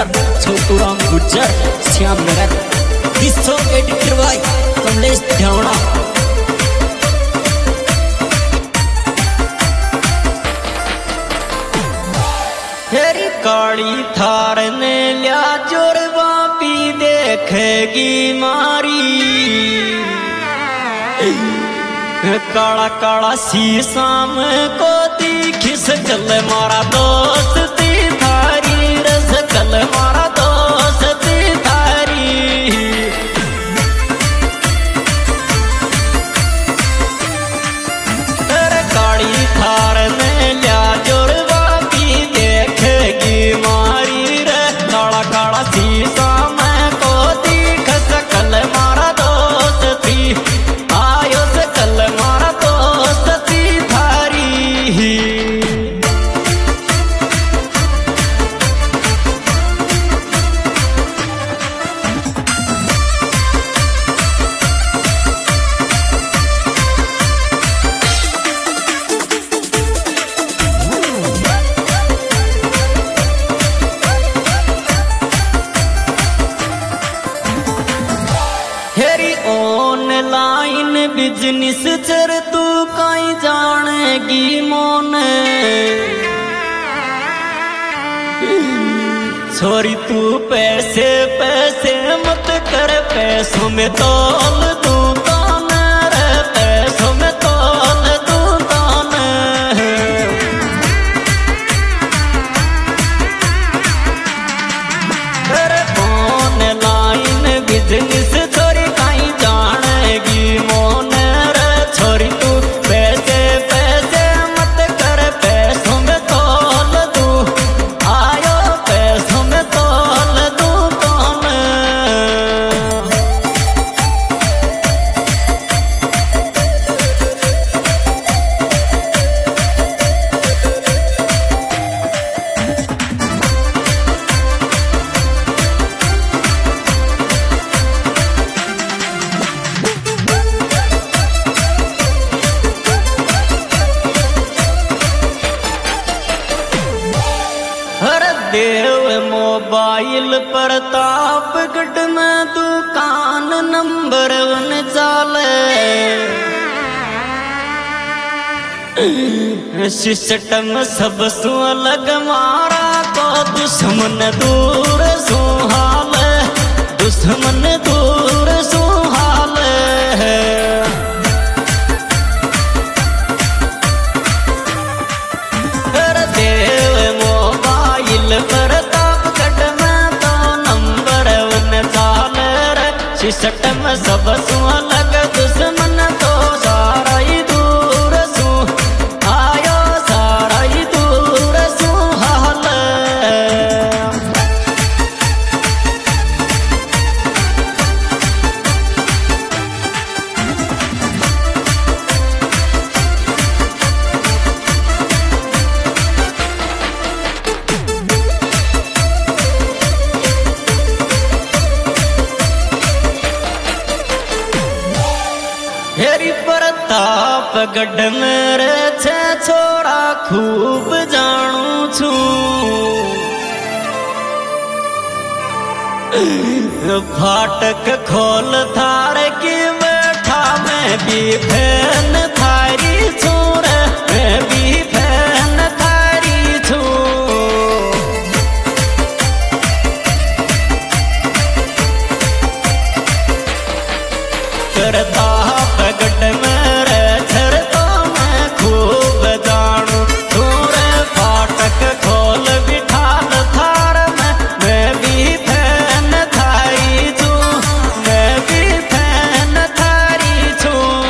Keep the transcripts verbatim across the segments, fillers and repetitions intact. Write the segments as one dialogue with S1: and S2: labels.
S1: Singer Chhotu Ram Gujjar Shyam Nagar दिसो editor भाई कमलेश ध्यावड़ा। तेरी काली थार ने लिया जोर वापी देखेगी मारी काला काला शीशा में को दिखिस चल मारा दोस्ती थारी रस चल मारा दोस्ती थारी। तेरे काली थार ने लिया जोर वापी देखेगी मारी रे काला काला शीशा में को दिखस कल मारा दोस्ती आयो से कल मारा दोस्ती थारी। हेरी ऑनलाइन बिजनेस चर तू कहीं जानेगी मोन छोरी तू पैसे पैसे मत कर पैसों में तौल तू कौन रे पैसों में तौल तू कौन। तेरे ऑनलाइन बिजनेस छोरी कहीं जानेगी मोन रे छोरी तू पैसे पैसे मत कर पैसों में तौल तू आयो पैसों में तौल तू कौन। हर देव मोबाइल प्रतापगढ़ में दुकान नंबर वन चाले सिस्टम सब सु अलग मारा को दुश्मन दूर सुहाल दुश्मन दूर सुहाल। हर देव मोबाइल प्रतापगढ़ में तो नंबर वन चाल रे सिस्टम सब सु अलग दुश्मन तो सारा ही दूर सु आयो सारा ही दूर सुहाल। हेरी प्रतापगढ़ में रे छे छोरा खूब जानू छू फाटक खोल थार की बैठा मैं भी फैन थारी छू रे मैं भी फैन थारी छू। प्रतापगढ़ में रे छर तो मैं खूब जानू तू रे फाटक खोल बिठाल थार में मैं भी फैन थारी छू मैं भी फैन थारी छू।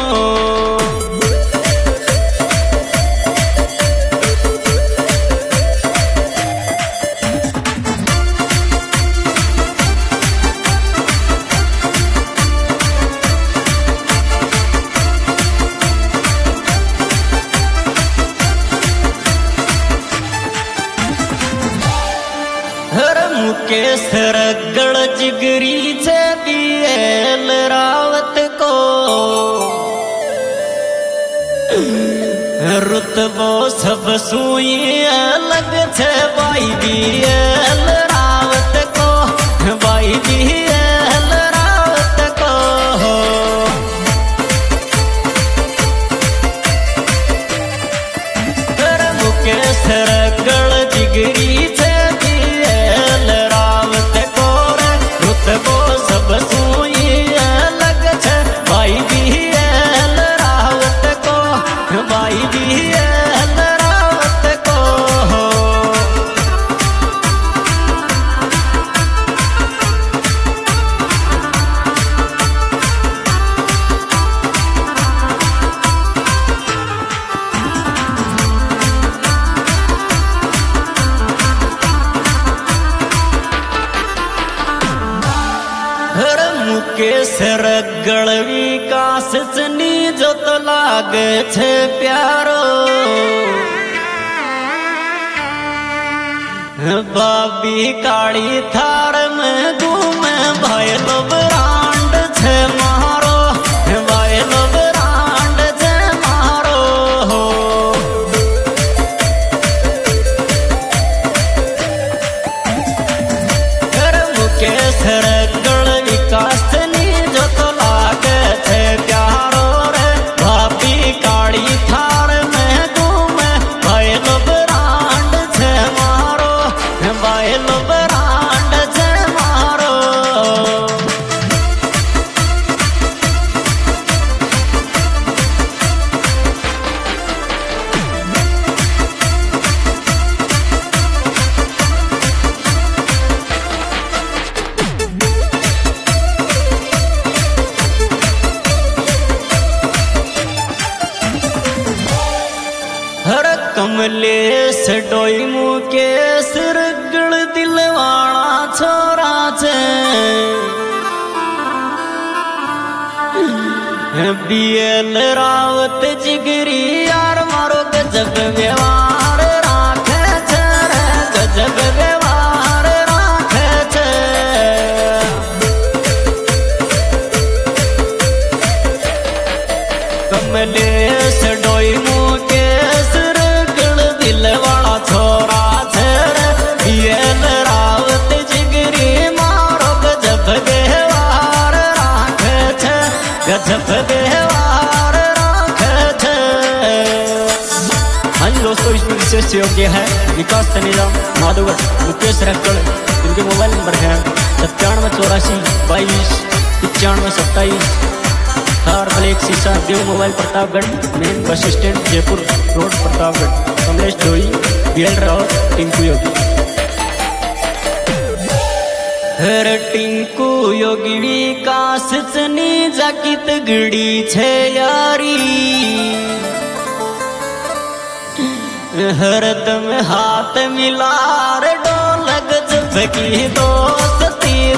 S1: मुकेश रगड़ जिगरी छे बीएल रावत को रुतबो सब सुई अलग छे भाई बीएल रावत मुकेश रगड़ विकास चनी जो तो लागे छे प्यारो बाबी काली थार में घूमे भाई लो ब्रांड छे मारो भाई लो ब्रांड छे मारो कर मुकेश रगड़ विकास चनी जो तो लागे छे प्यारो रे बाबी काली थार में घूमे भाई लो ब्रांड छे मारो बाइल ब्रांड छे मारो हर कमलेश डोई मुकेश रगड़ दिलवाड़ा छोरा छे बीएल रावत जिगरी यार मारो गजब व्यवहार राखे छे रे गजब व्यवहार राखे छे कमलेश डोई मुकेश रगड़ दिलवाड़ा छोरा छे रे बीएल रावत जिगरी मारो गजब व्यवहार राखे छे गजब व्यवहार राखे छे। हाँ जी दोस्तों, इसमें विशेष योग्य है विकास तनेजा माधवगढ़ मुकेश रगड़। इनके मोबाइल नंबर है सत्तानवे चौरासी बाईस पचानवे सत्ताईस। थार ब्लैक शीशा Dev mobile Pratapgarh main bus stand Jaipur road Pratapgarh. Kamlesh Doi BL Rao Tinku Yogi. हर टिंकू योगी विकास चनी जाकित गड़ी छे यारी हरदम हाथ मिलार डोलक जबकी दोस्ती